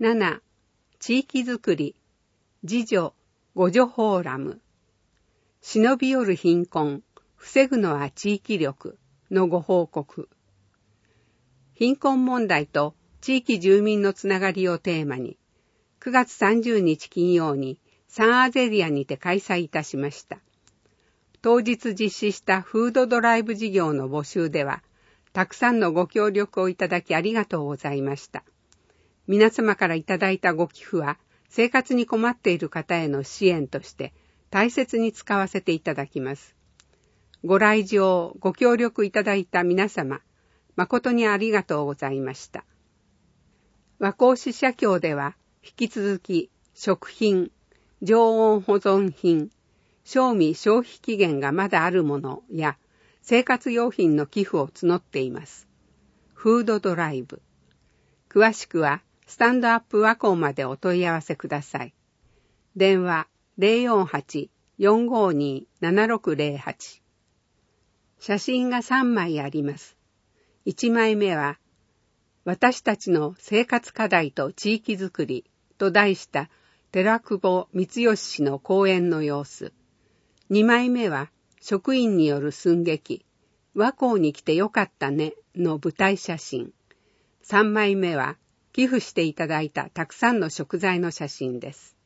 7、地域づくり、自助、互助フォーラム。忍び寄る貧困、防ぐのは地域力のご報告。貧困問題と地域住民のつながりをテーマに、9月30日金曜にサンアゼリアにて開催いたしました。当日実施したフードドライブ事業の募集では、たくさんのご協力をいただきありがとうございました。皆様からいただいたご寄付は、生活に困っている方への支援として大切に使わせていただきます。ご来場、ご協力いただいた皆様、誠にありがとうございました。和光市社協では、引き続き食品、常温保存品、賞味消費期限がまだあるものや生活用品の寄付を募っています。フードドライブ。詳しくはスタンドアップ和光までお問い合わせください。電話 048-452-7608。写真が3枚あります。1枚目は、私たちの生活課題と地域づくりと題した寺久保光義氏の講演の様子。2枚目は、職員による寸劇、和光に来てよかったねの舞台写真。3枚目は、寄付していただいたたくさんの食材の写真です。